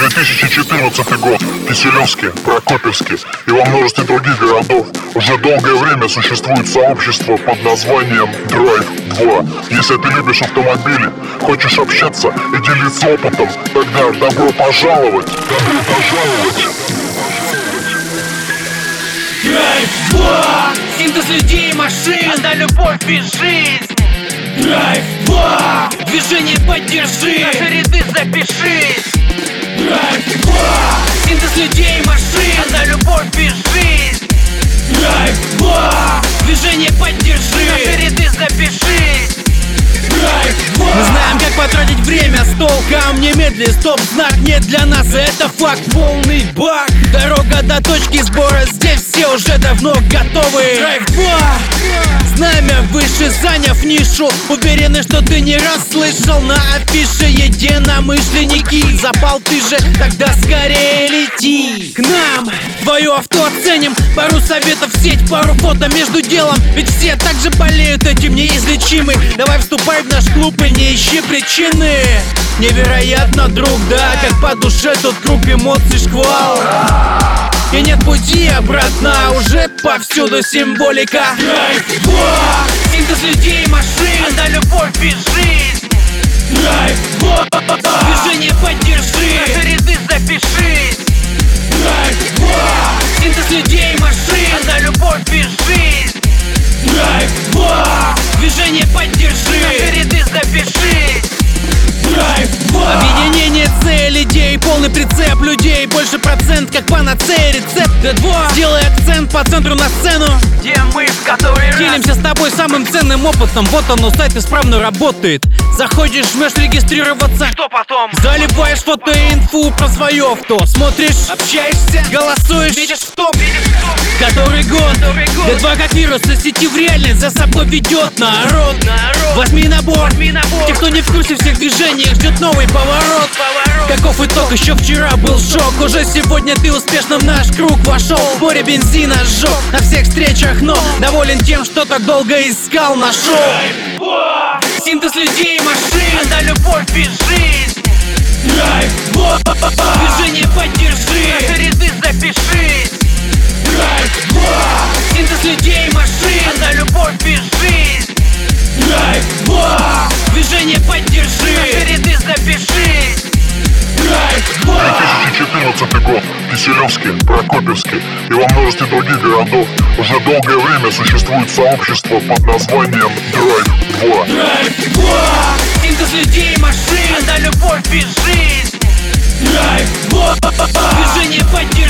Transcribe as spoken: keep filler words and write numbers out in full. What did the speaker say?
две тысячи четырнадцатый год. Киселевский, Прокопьевский и во множестве других городов уже долгое время существует сообщество под названием Драйв два. Если ты любишь автомобили, хочешь общаться и делиться опытом, тогда добро пожаловать! Добро пожаловать! Драйв два! Синтез людей и машин, одна любовь и жизнь. Драйв два! Движение поддержи, наши ряды запишись. Драйв два! Синтез людей и машин, одна любовь и жизнь. Драйв два! Движение поддержи, наши ряды запишись. Мы знаем, как потратить время с толком, не медли, стоп-знак нет для нас, это факт, полный баг. Дорога до точки сбора, здесь все уже давно готовы. Драйв два! Знамя выше, заняв нишу, уверены, что ты не раз слышал на афише единомышленники. Запал ты же, тогда скорее лети к нам. Твое авто оценим, пару советов в сеть, пару фото между делом, ведь все так же болеют этим неизлечимы. Давай вступай в наш клуб и не ищи причины. Невероятно, друг, да, как по душе тут круг эмоций шквал. И нет пути обратно, уже повсюду символика. Драйв два! Синтез людей и машин, одна любовь и жизнь. Драйв два! Движение поддержи, наши ряды запишись. Драйв два! Синтез людей и машин, одна любовь и жизнь. Драйв два! Движение поддержи, наши ряды запишись. Драйв два! Объединение целей, идей, полный прицеп людей, больше процент, как панацея, рецепт. Д два, сделай акцент по центру на сцену, где мы в который делимся с тобой самым ценным опытом. Вот оно, сайт исправно работает. Заходишь, жмешь регистрироваться, что потом? Заливаешь фото и инфу про свое авто. Смотришь, общаешься, голосуешь, видишь в топ. Который год? Д два как вирус из сети в реальность за собой ведет народ. Возьми набор, те, кто не в курсе всех движений, ждет новый поворот. Каков итог? Еще вчера был шок, уже сегодня ты успешно в наш круг вошел. Море бензина сжег на всех встречах, но доволен тем, что так долго искал, нашел. Синтез людей и машин, одна любовь и жизнь. Драйв два! Движение поддержи, наши ряды запишись. Драйв два! Синтез людей и машин, одна любовь и жизнь. Драйв два! Движение поддержи, наши ряды запишись. Драйв два! две тысячи четырнадцатый год. Киселевский, Прокопьевский и во множестве других городов уже долгое время существует сообщество под названием Драйв два. Драйв два! Синтез людей и машин, одна любовь и жизнь. Драйв два! Движение поддержи.